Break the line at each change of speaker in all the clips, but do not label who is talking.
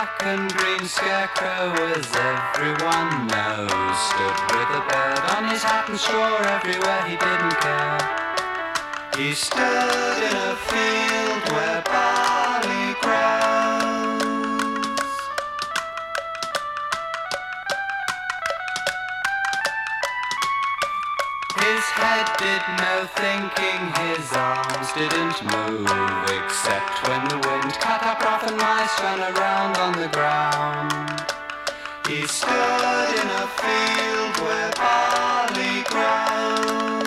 black and green scarecrow, as everyone knows, stood with a bird on his hat and swore everywhere he didn't care. He stood in a field where barley grows. His head did no thinking, his arms didn't move, except when the wind cut up rough and mice ran around on the ground. He stood in a field where barley grows.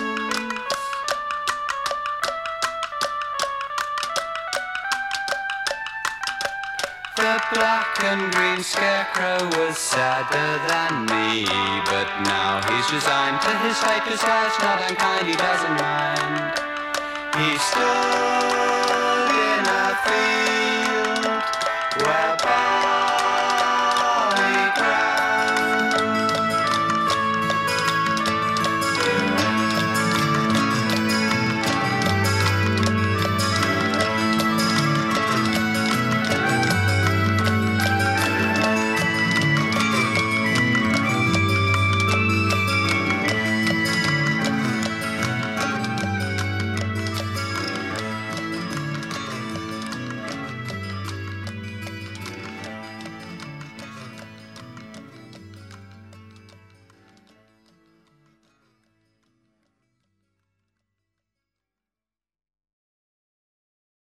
The black and green scarecrow was sadder than me, but now he's resigned to his fate, 'cause life's not unkind, he doesn't mind. He stood